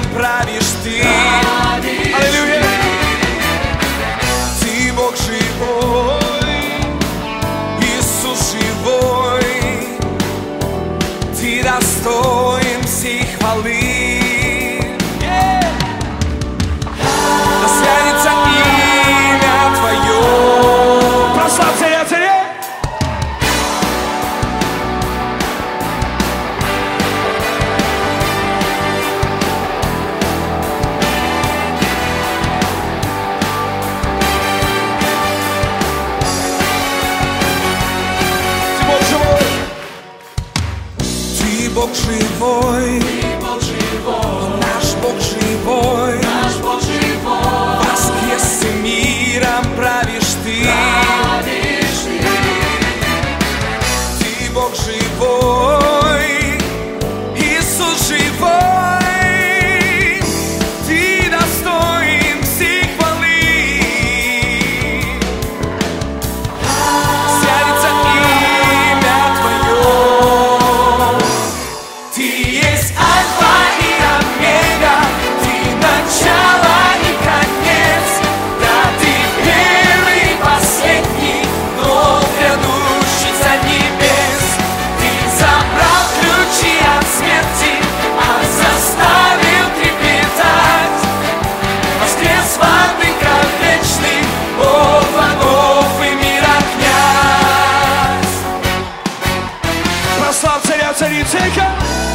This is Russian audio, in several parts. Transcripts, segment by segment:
правишь ты. Аллилуйя! Ты Бог живой, Иисус живой, Ты достоин всей хвалы. Да святится имя Твое. Прославь Царя Царей! Бог живой, наш Бог живой, воскрес миром правишь ты. Ты Бог живой, Иисус живой, Ты достоин всей хвалы. Святится имя Твое. Ты есть Альфа и Омега, Ты начало и конец. Да, Ты первый и последний, но грядущий Царь небес. Ты забрал ключи от смерти, а заставил трепетать. Воскрес владыка вечный, Бог богов и мира князь. Прославь Царя Царей Царя!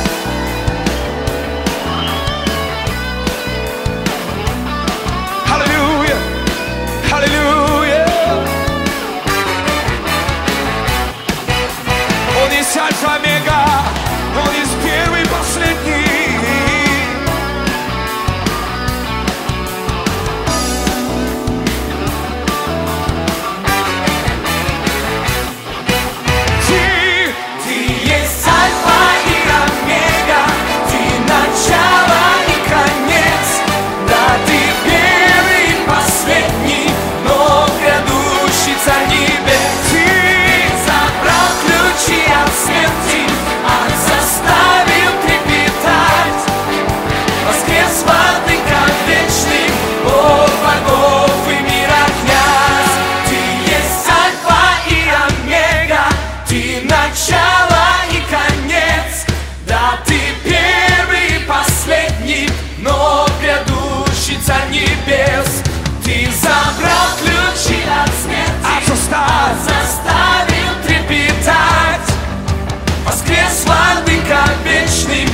Аллилуйя! Аллилуйя! Он есть Альфа Омега, Он есть первый и последний. Ты есть Альфа и Омега, Ты начало и конец. Да, Ты первый и последний, но грядущий Царь небес. Ты забрал ключи от смерти, а заставил трепетать. Воскрес владыка вечный, Бог богов и мира князь. Ты есть Альфа и Омега, Ты начало и конец. Да, Ты первый и последний, но грядущий Царь небес. Ты забрал ключи от смерти, а заставил трепетать. Воскрес владыка вечный,